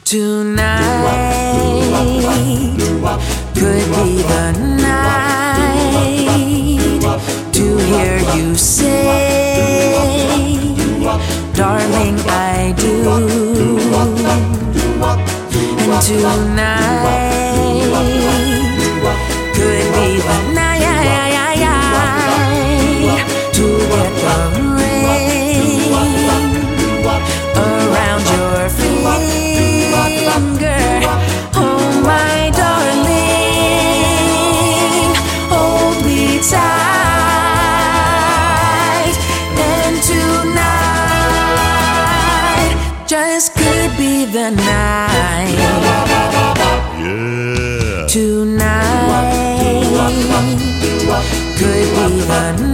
Tonight could be the night to hear you say, darling, I do. And tonight could be the night to get the ring around your finger. Oh, my darling, hold me tight. And tonight just could be the night. Yeah. Tonight could be the night